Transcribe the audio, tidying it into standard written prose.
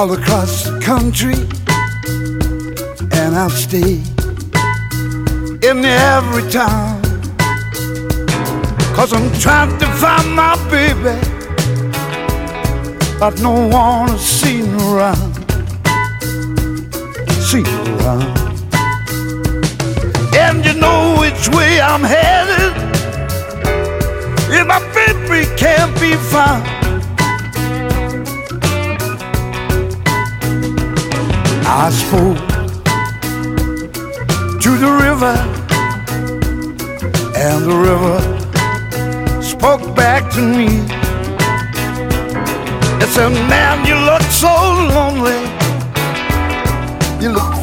all across the country, and I'll stay in every town, 'cause I'm trying to find my baby, but no one is seen around, seen around. And you know which way I'm headed, if my baby can't be found. I spoke to the river, and the river spoke back to me. It said, man, you look so lonely, you look